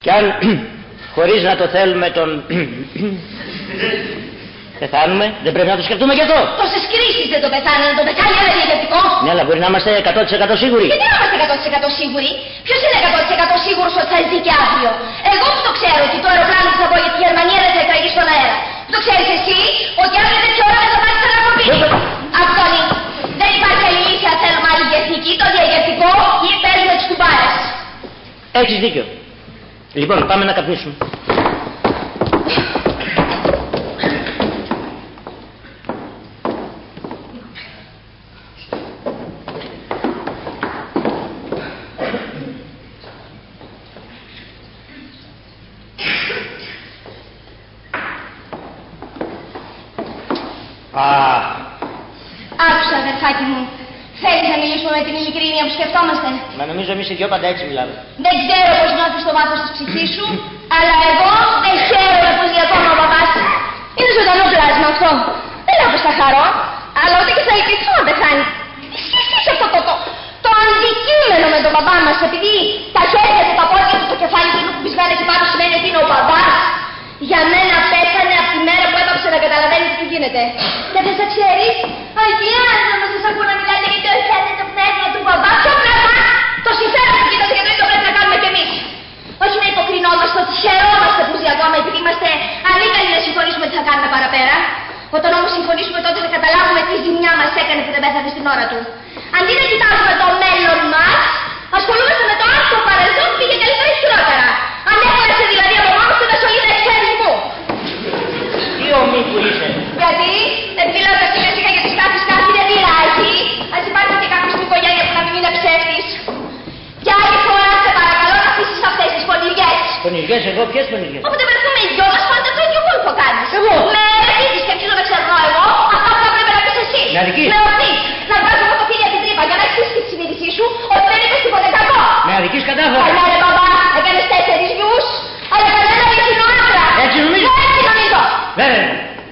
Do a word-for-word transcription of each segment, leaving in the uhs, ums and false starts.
Κι αν χωρίς να το θέλουμε τον πεθάνουμε, δεν πρέπει να το σκεφτούμε κι αυτό. Τόσες κρίσεις δεν το πεθάνε, να το πεθάνει ένα διαγευτικό. Ναι, αλλά μπορεί να είμαστε εκατό τοις εκατό σίγουροι. Γιατί να είμαστε εκατό τοις εκατό σίγουροι? Ποιος είναι εκατό τοις εκατό σίγουρος ότι θα ζει και αύριο? Εγώ που το ξέρω ότι το αεροπλάνο που θα πω για τη Γερμανία δεν θα εκραγεί στον αέρα. Το ξέρεις εσύ ότι αύριο τέτοια ώρα δεν θα πάρεις την ανακοπή. Αυτόνι, δεν υπάρχει άλλη λύση αν θέλουμε άλλη διεθνική, το διαγευτικό ή παίζουμε τις κουμπάρες. Έχεις δίκιο. Λοιπόν, πάμε να καπνίσουμε. Άκουσα, αδερφάκι μου. Θέλεις να μιλήσουμε με την ειλικρίνεια που σκεφτόμαστε? Μα νομίζω εμείς οι δυο πάντα έτσι μιλάμε. Δεν ξέρω πώς νιώθεις στο βάθος της ψυχής σου, αλλά εγώ δεν χαίρομαι πως για ακόμα ο παπάς. Είναι ζωντανό πλάσμα αυτό. Δεν λέω πως θα χαρώ, αλλά ούτε και θα ελπιθώ να πεθάνει. Σκεφτείς αυτό το, το, το αντικείμενο με τον παπά μας, επειδή τα χέρια του, τα πόδια του, το κεφάλι του είναι κουμπισμένα εκεί πάνω, σημαίνει ότι είναι ο παπάς. Για μένα πέθανε από τη μέρα που έπαψε να καταλαβαίνει τι γίνεται. Και δεν θα ξέρεις, αγιάζω να σας ακούω να μιλάτε γιατί όχι το πνεύμα του μπαμπά. Ποιο πνεύμα? Το συμφέρον που κοίτατε και το ίδιο πρέπει να κάνουμε κι εμείς. Όχι να υποκρινόμαστε ότι χαιρόμαστε που ζει ακόμα επειδή είμαστε ανίκανοι να συμφωνήσουμε τι θα κάνουμε παραπέρα. Όταν όμως συμφωνήσουμε τότε θα καταλάβουμε τι ζημιά μας έκανε που δεν πέθανε στην ώρα του. Αντί να κοιτάζουμε το μέλλον μας, ασχολούμαστε με το άστο παρελθόν που πήγε καλύτερα ή χειρότερα. Ανέφερεσαι δηλαδή από μόνο στην ασχολίδα εξαιρετικού. Τι ομή που είσαι. Γιατί δεν μιλάω τα συνέστηκα για τις κάφεις κάτι δεν πειράζει. Ας υπάρχει και κάποιος στην οικογένεια που να μην είναι ψεύτης. Κι άλλη φορά σε παρακαλώ να αφήσεις αυτές τις πονηριές. Πονηριές εγώ, ποιες πονηριές? Όποτε βρεθούμε οι δυο μας πάντα το ίδιο κόλπο κάνεις. Εγώ. Με ερωτήσεις και αρχίζω να ξερνώ εγώ, αυτά που θα πρέπει να πεις εσύ. Με αδικείς. Με ρωτήσεις. Να βγάζω εγώ το χέρι από την τρύπα για να έχεις τη συνείδησή σου ότι δεν είπες τίποτε κακό. Με αδικείς κατάφορα. Καλά ρε μπαμπά, έκανες τέσσερις γιους, αλλά κανένα αληθινό άντρα. Έτσι νομίζω. Έτσι νομίζω. Βέβαια.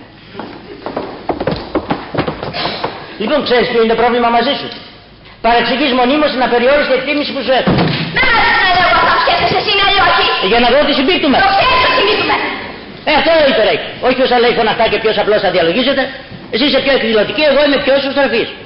Λοιπόν, ξέρεις ποιο είναι το πρόβλημα μαζί σου? Παρεξηγείς μονίμως την απεριόριστη εκτίμηση που σου έχω. Με βάζεις να λέω αυτά που σκέφτεσαι εσύ, ναι ή όχι. Για να δω ότι συμπίπτουμε. Το ξέρεις ότι συμπίπτουμε. Ε, αυτό είπε ρε. Όχι ποιος θα λέει φωναχτά και ποιος απλώς θα διαλογίζεται. Εσύ είσαι πιο εκδηλωτική, εγώ είμαι πιο εσωστρεφής.